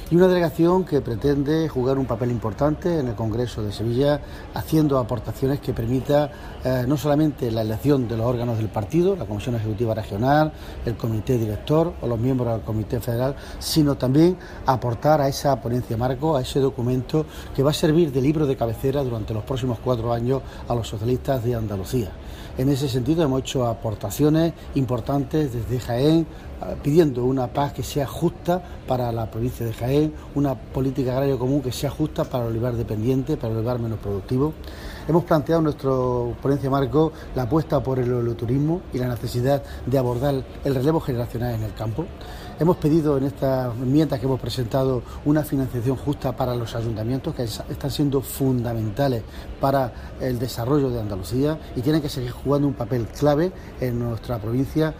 y una delegación que pretende jugar un papel importante en el Congreso de Sevilla, haciendo aportaciones que permita no solamente la elección de los órganos del partido, la Comisión Ejecutiva Regional, el Comité Director o los miembros del Comité Federal, sino también aportar a esa ponencia marco, a ese documento que va a servir de libro de cabecera durante los próximos 4 años a los socialistas de Andalucía. En ese sentido hemos hecho aportaciones importantes desde Jaén, pidiendo una PAC que sea justa para la provincia de Jaén, una política agraria común que sea justa para el olivar dependiente, para el olivar menos productivo. Hemos planteado en nuestra ponencia marco la apuesta por el oleoturismo y la necesidad de abordar el relevo generacional en el campo. Hemos pedido en estas enmiendas que hemos presentado una financiación justa para los ayuntamientos, que están siendo fundamentales para el desarrollo de Andalucía y tienen que seguir jugando un papel clave en nuestra provincia